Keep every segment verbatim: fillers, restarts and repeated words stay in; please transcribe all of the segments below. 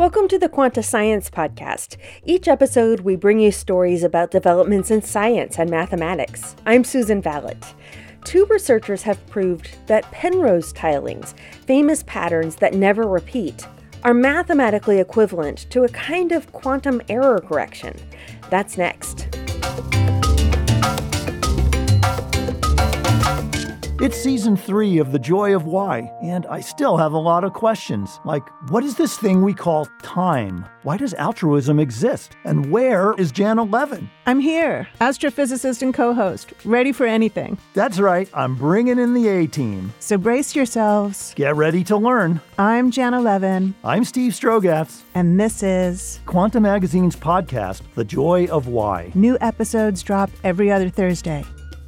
Welcome to the Quanta Science Podcast. Each episode, we bring you stories about developments in science and mathematics. I'm Susan Vallet. Two researchers have proved that Penrose tilings, famous patterns that never repeat, are mathematically equivalent to a kind of quantum error correction. That's next. It's season three of The Joy of Why, and I still have a lot of questions. Like, what is this thing we call time? Why does altruism exist? And where is Janna Levin? I'm here, astrophysicist and co-host, ready for anything. That's right, I'm bringing in the A-team. So brace yourselves. Get ready to learn. I'm Janna Levin. I'm Steve Strogatz. And this is Quanta Magazine's podcast, The Joy of Why. New episodes drop every other Thursday.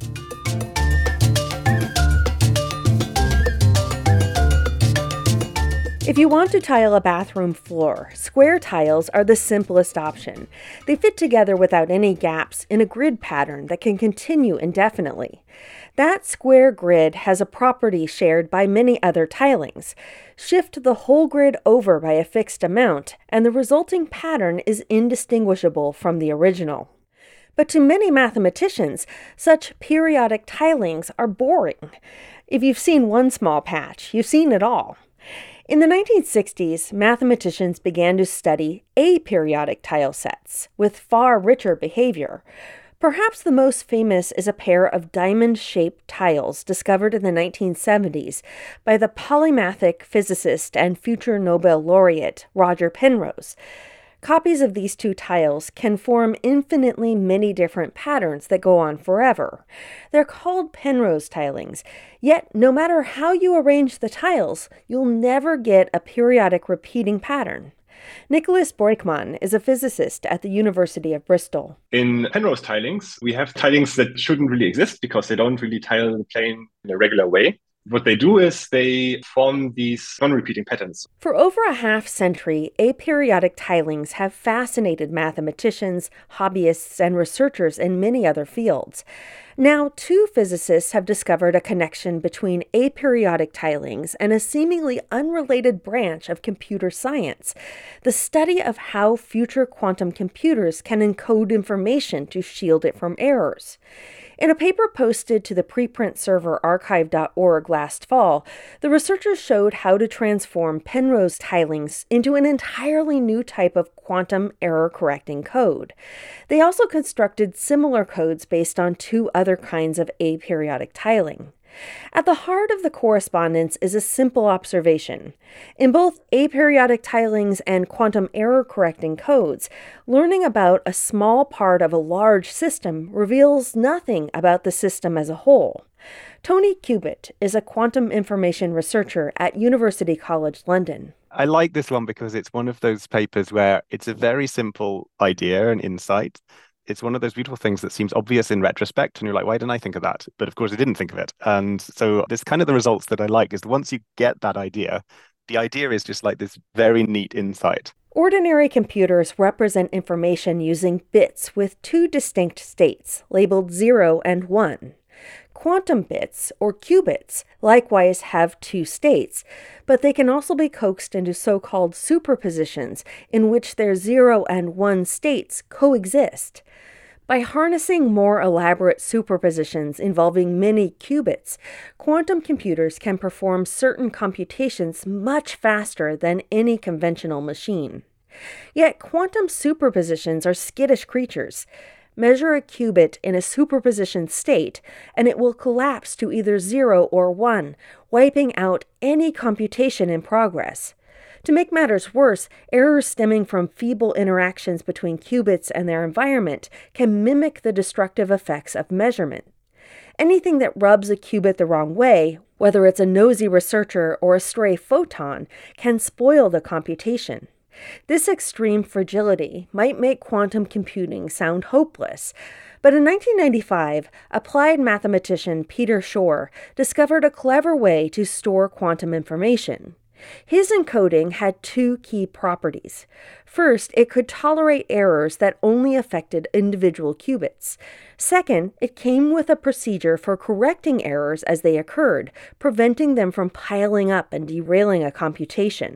If you want to tile a bathroom floor, square tiles are the simplest option. They fit together without any gaps in a grid pattern that can continue indefinitely. That square grid has a property shared by many other tilings. Shift the whole grid over by a fixed amount, and the resulting pattern is indistinguishable from the original. But to many mathematicians, such periodic tilings are boring. If you've seen one small patch, you've seen it all. In the nineteen sixties, mathematicians began to study aperiodic tile sets with far richer behavior. Perhaps the most famous is a pair of diamond-shaped tiles discovered in the nineteen seventies by the polymathic physicist and future Nobel laureate Roger Penrose. Copies of these two tiles can form infinitely many different patterns that go on forever. They're called Penrose tilings, yet no matter how you arrange the tiles, you'll never get a periodic repeating pattern. Nicholas Booijkman is a physicist at the University of Bristol. In Penrose tilings, we have tilings that shouldn't really exist because they don't really tile the plane in a regular way. What they do is they form these non-repeating patterns. For over a half century, aperiodic tilings have fascinated mathematicians, hobbyists, and researchers in many other fields. Now, two physicists have discovered a connection between aperiodic tilings and a seemingly unrelated branch of computer science, the study of how future quantum computers can encode information to shield it from errors. In a paper posted to the preprint server archive dot org last fall, the researchers showed how to transform Penrose tilings into an entirely new type of quantum error-correcting code. They also constructed similar codes based on two other kinds of aperiodic tiling. At the heart of the correspondence is a simple observation. In both aperiodic tilings and quantum error-correcting codes, learning about a small part of a large system reveals nothing about the system as a whole. Tony Cubitt is a quantum information researcher at University College London. I like this one because it's one of those papers where it's a very simple idea and insight. It's one of those beautiful things that seems obvious in retrospect, and you're like, why didn't I think of that? But of course, I didn't think of it. And so this kind of the results that I like is once you get that idea, the idea is just like this very neat insight. Ordinary computers represent information using bits with two distinct states, labeled zero and one. Quantum bits, or qubits, likewise have two states, but they can also be coaxed into so-called superpositions in which their zero and one states coexist. By harnessing more elaborate superpositions involving many qubits, quantum computers can perform certain computations much faster than any conventional machine. Yet quantum superpositions are skittish creatures. Measure a qubit in a superposition state, and it will collapse to either zero or one, wiping out any computation in progress. To make matters worse, errors stemming from feeble interactions between qubits and their environment can mimic the destructive effects of measurement. Anything that rubs a qubit the wrong way, whether it's a nosy researcher or a stray photon, can spoil the computation. This extreme fragility might make quantum computing sound hopeless, but in nineteen ninety-five, applied mathematician Peter Shor discovered a clever way to store quantum information. His encoding had two key properties. First, it could tolerate errors that only affected individual qubits. Second, it came with a procedure for correcting errors as they occurred, preventing them from piling up and derailing a computation.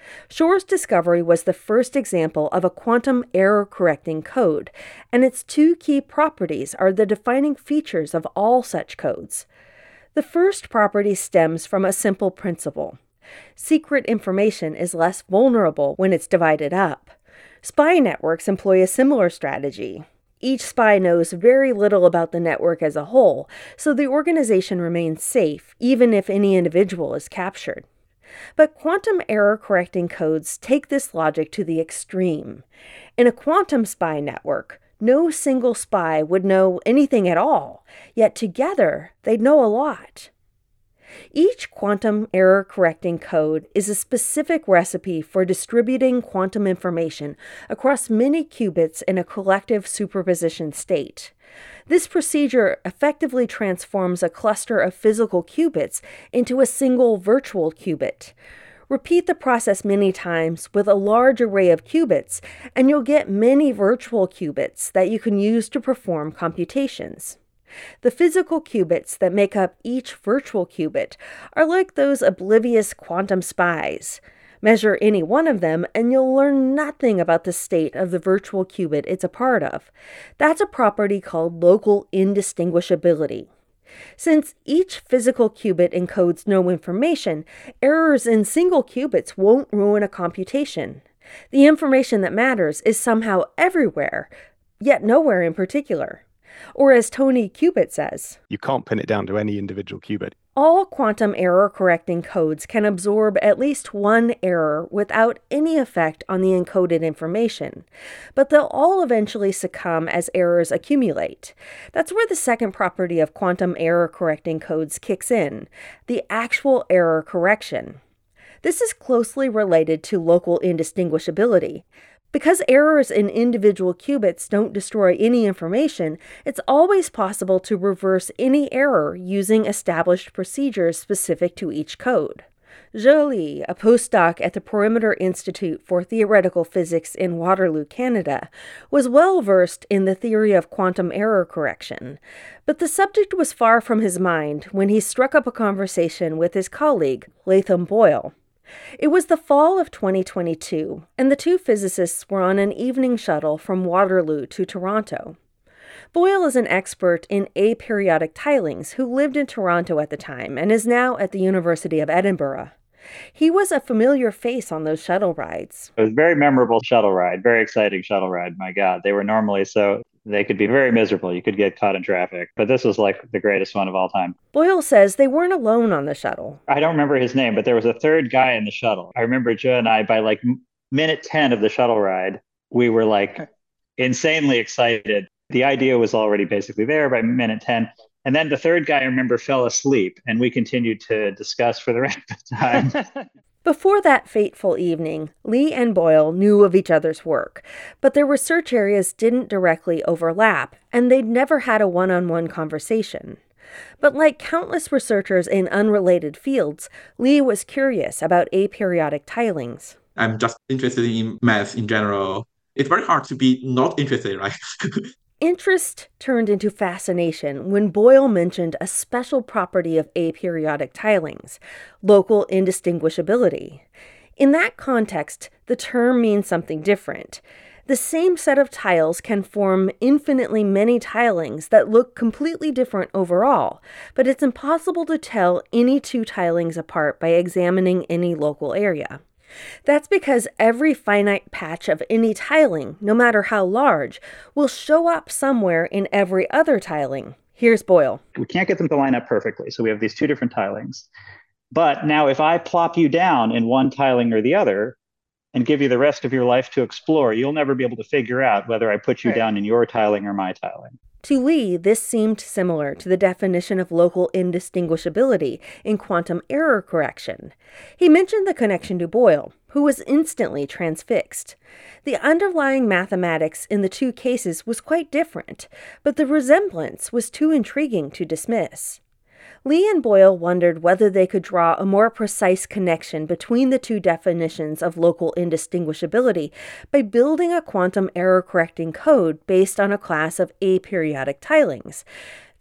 Shor's discovery was the first example of a quantum error-correcting code, and its two key properties are the defining features of all such codes. The first property stems from a simple principle. Secret information is less vulnerable when it's divided up. Spy networks employ a similar strategy. Each spy knows very little about the network as a whole, so the organization remains safe, even if any individual is captured. But quantum error-correcting codes take this logic to the extreme. In a quantum spy network, no single spy would know anything at all, yet together they'd know a lot. Each quantum error-correcting code is a specific recipe for distributing quantum information across many qubits in a collective superposition state. This procedure effectively transforms a cluster of physical qubits into a single virtual qubit. Repeat the process many times with a large array of qubits, and you'll get many virtual qubits that you can use to perform computations. The physical qubits that make up each virtual qubit are like those oblivious quantum spies. Measure any one of them, and you'll learn nothing about the state of the virtual qubit it's a part of. That's a property called local indistinguishability. Since each physical qubit encodes no information, errors in single qubits won't ruin a computation. The information that matters is somehow everywhere, yet nowhere in particular. Or as Tony Kubit says, you can't pin it down to any individual qubit. All quantum error-correcting codes can absorb at least one error without any effect on the encoded information, but they'll all eventually succumb as errors accumulate. That's where the second property of quantum error-correcting codes kicks in, the actual error correction. This is closely related to local indistinguishability. Because errors in individual qubits don't destroy any information, it's always possible to reverse any error using established procedures specific to each code. Zhe Li, a postdoc at the Perimeter Institute for Theoretical Physics in Waterloo, Canada, was well versed in the theory of quantum error correction, but the subject was far from his mind when he struck up a conversation with his colleague, Latham Boyle. It was the fall of twenty twenty-two, and the two physicists were on an evening shuttle from Waterloo to Toronto. Boyle is an expert in aperiodic tilings who lived in Toronto at the time and is now at the University of Edinburgh. He was a familiar face on those shuttle rides. It was a very memorable shuttle ride, very exciting shuttle ride. My God, they were normally so, they could be very miserable. You could get caught in traffic, but this was like the greatest one of all time. Boyle says they weren't alone on the shuttle. I don't remember his name, but there was a third guy in the shuttle. I remember Joe and I, by like minute ten of the shuttle ride, we were like insanely excited. The idea was already basically there by minute ten. And then the third guy, I remember, fell asleep, and we continued to discuss for the rest of the time. Before that fateful evening, Li and Boyle knew of each other's work, but their research areas didn't directly overlap, and they'd never had a one-on-one conversation. But like countless researchers in unrelated fields, Li was curious about aperiodic tilings. I'm just interested in math in general. It's very hard to be not interested, right? Interest turned into fascination when Boyle mentioned a special property of aperiodic tilings, local indistinguishability. In that context, the term means something different. The same set of tiles can form infinitely many tilings that look completely different overall, but it's impossible to tell any two tilings apart by examining any local area. That's because every finite patch of any tiling, no matter how large, will show up somewhere in every other tiling. Here's Boyle. We can't get them to line up perfectly, so we have these two different tilings. But now if I plop you down in one tiling or the other and give you the rest of your life to explore, you'll never be able to figure out whether I put you right. down in your tiling or my tiling. To Li, this seemed similar to the definition of local indistinguishability in quantum error correction. He mentioned the connection to Boyle, who was instantly transfixed. The underlying mathematics in the two cases was quite different, but the resemblance was too intriguing to dismiss. Li and Boyle wondered whether they could draw a more precise connection between the two definitions of local indistinguishability by building a quantum error-correcting code based on a class of aperiodic tilings.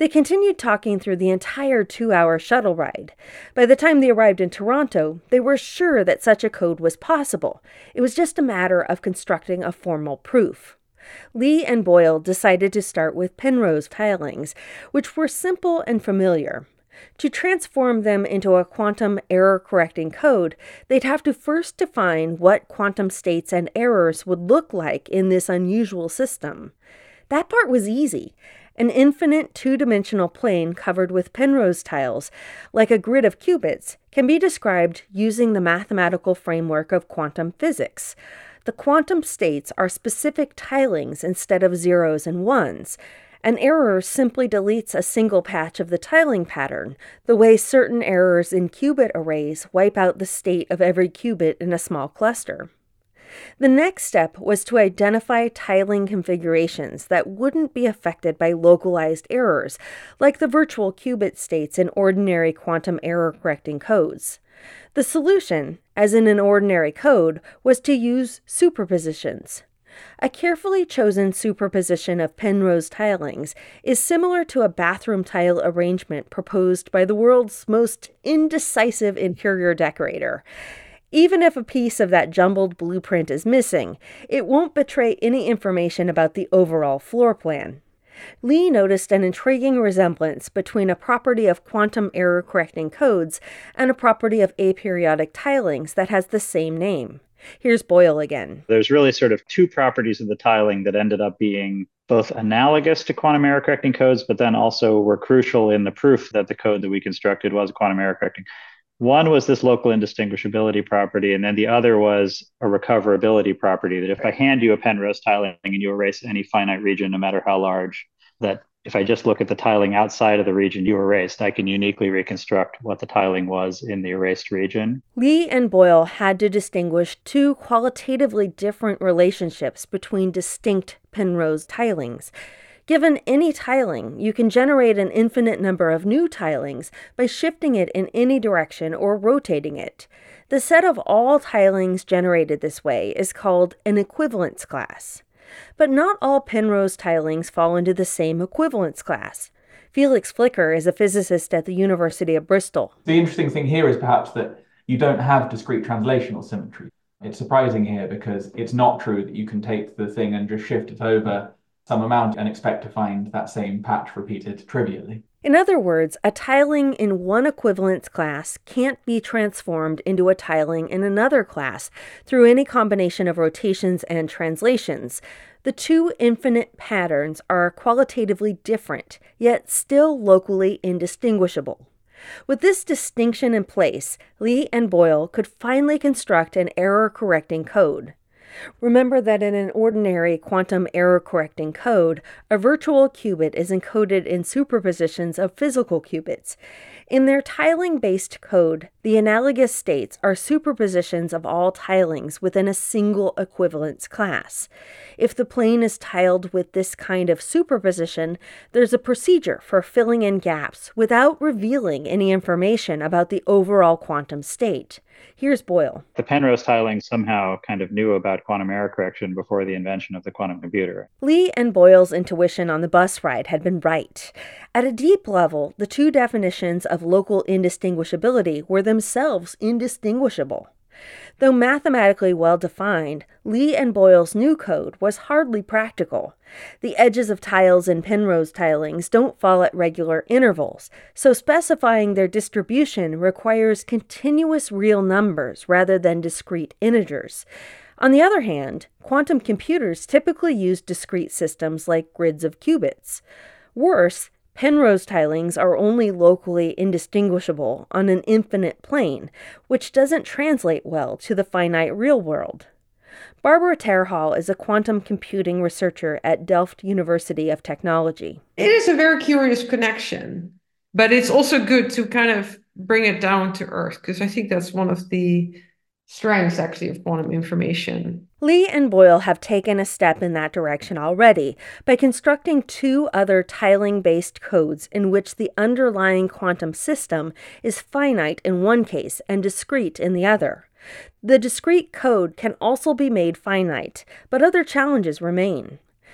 They continued talking through the entire two-hour shuttle ride. By the time they arrived in Toronto, they were sure that such a code was possible. It was just a matter of constructing a formal proof. Lee and Boyle decided to start with Penrose tilings, which were simple and familiar. To transform them into a quantum error-correcting code, they'd have to first define what quantum states and errors would look like in this unusual system. That part was easy. An infinite two-dimensional plane covered with Penrose tiles, like a grid of qubits, can be described using the mathematical framework of quantum physics. The quantum states are specific tilings instead of zeros and ones. An error simply deletes a single patch of the tiling pattern, the way certain errors in qubit arrays wipe out the state of every qubit in a small cluster. The next step was to identify tiling configurations that wouldn't be affected by localized errors, like the virtual qubit states in ordinary quantum error-correcting codes. The solution, as in an ordinary code, was to use superpositions. A carefully chosen superposition of Penrose tilings is similar to a bathroom tile arrangement proposed by the world's most indecisive interior decorator. Even if a piece of that jumbled blueprint is missing, it won't betray any information about the overall floor plan. Lee noticed an intriguing resemblance between a property of quantum error-correcting codes and a property of aperiodic tilings that has the same name. Here's Boyle again. There's really sort of two properties of the tiling that ended up being both analogous to quantum error correcting codes, but then also were crucial in the proof that the code that we constructed was quantum error correcting. One was this local indistinguishability property, and then the other was a recoverability property, that if I hand you a Penrose tiling and you erase any finite region, no matter how large, that if I just look at the tiling outside of the region you erased, I can uniquely reconstruct what the tiling was in the erased region. Lee and Boyle had to distinguish two qualitatively different relationships between distinct Penrose tilings. Given any tiling, you can generate an infinite number of new tilings by shifting it in any direction or rotating it. The set of all tilings generated this way is called an equivalence class. But not all Penrose tilings fall into the same equivalence class. Felix Flicker is a physicist at the University of Bristol. The interesting thing here is perhaps that you don't have discrete translational symmetry. It's surprising here because it's not true that you can take the thing and just shift it over some amount and expect to find that same patch repeated trivially. In other words, a tiling in one equivalence class can't be transformed into a tiling in another class through any combination of rotations and translations. The two infinite patterns are qualitatively different, yet still locally indistinguishable. With this distinction in place, Lee and Boyle could finally construct an error-correcting code. Remember that in an ordinary quantum error-correcting code, a virtual qubit is encoded in superpositions of physical qubits. In their tiling-based code, the analogous states are superpositions of all tilings within a single equivalence class. If the plane is tiled with this kind of superposition, there's a procedure for filling in gaps without revealing any information about the overall quantum state. Here's Boyle. The Penrose tiling somehow kind of knew about quantum error correction before the invention of the quantum computer. Lee and Boyle's intuition on the bus ride had been right. At a deep level, the two definitions of local indistinguishability were themselves indistinguishable. Though mathematically well-defined, Lee and Boyle's new code was hardly practical. The edges of tiles in Penrose tilings don't fall at regular intervals, so specifying their distribution requires continuous real numbers rather than discrete integers. On the other hand, quantum computers typically use discrete systems like grids of qubits. Worse, Penrose tilings are only locally indistinguishable on an infinite plane, which doesn't translate well to the finite real world. Barbara Terhall is a quantum computing researcher at Delft University of Technology. It is a very curious connection, but it's also good to kind of bring it down to earth, because I think that's one of the strengths, actually, of quantum information. Lee and Boyle have taken a step in that direction already by constructing two other tiling-based codes in which the underlying quantum system is finite in one case and discrete in the other. The discrete code can also be made finite, but other challenges remain.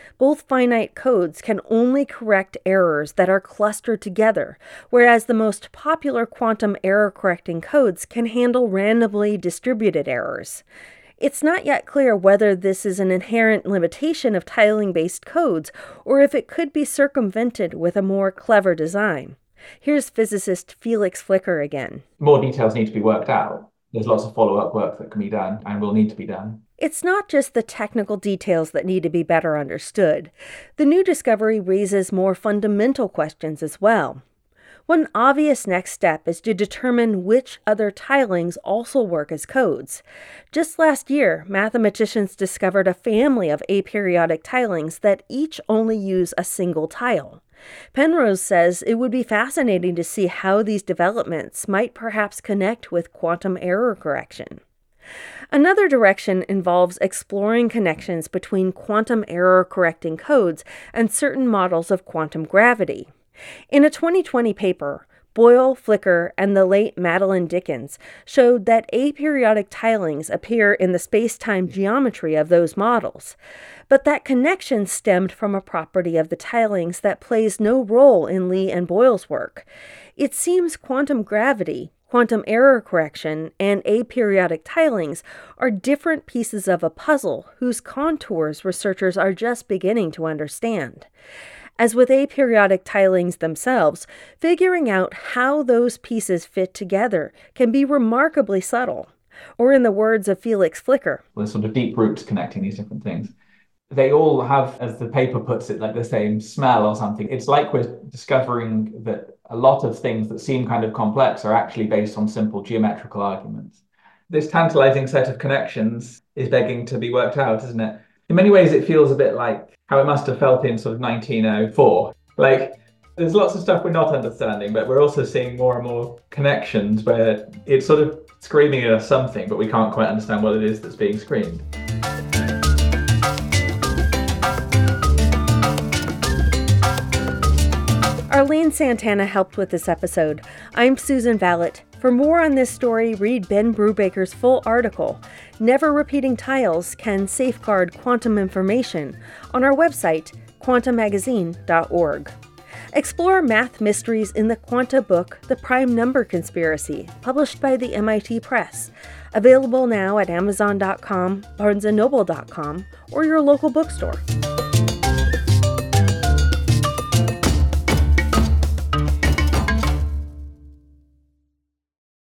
Both finite codes can only correct errors that are clustered together, whereas the most popular quantum error-correcting codes can handle randomly distributed errors. It's not yet clear whether this is an inherent limitation of tiling-based codes or if it could be circumvented with a more clever design. Here's physicist Felix Flicker again. More details need to be worked out. There's lots of follow-up work that can be done and will need to be done. It's not just the technical details that need to be better understood. The new discovery raises more fundamental questions as well. One obvious next step is to determine which other tilings also work as codes. Just last year, mathematicians discovered a family of aperiodic tilings that each only use a single tile. Penrose says it would be fascinating to see how these developments might perhaps connect with quantum error correction. Another direction involves exploring connections between quantum error-correcting codes and certain models of quantum gravity. In a twenty twenty paper, Boyle, Flicker, and the late Madeline Dickens showed that aperiodic tilings appear in the space-time geometry of those models, but that connection stemmed from a property of the tilings that plays no role in Lee and Boyle's work. It seems quantum gravity, quantum error correction, and aperiodic tilings are different pieces of a puzzle whose contours researchers are just beginning to understand. As with aperiodic tilings themselves, figuring out how those pieces fit together can be remarkably subtle. Or in the words of Felix Flicker, there's sort of deep roots connecting these different things. They all have, as the paper puts it, like the same smell or something. It's like we're discovering that a lot of things that seem kind of complex are actually based on simple geometrical arguments. This tantalizing set of connections is begging to be worked out, isn't it? In many ways, it feels a bit like how it must have felt in sort of nineteen oh four. Like, there's lots of stuff we're not understanding, but we're also seeing more and more connections where it's sort of screaming at us something, but we can't quite understand what it is that's being screamed. Arlene Santana helped with this episode. I'm Susan Vallet. For more on this story, read Ben Brubaker's full article, Never Repeating Tiles Can Safeguard Quantum Information, on our website, quantum magazine dot org. Explore math mysteries in the Quanta book, The Prime Number Conspiracy, published by the M I T Press. Available now at amazon dot com, barnes and noble dot com, or your local bookstore.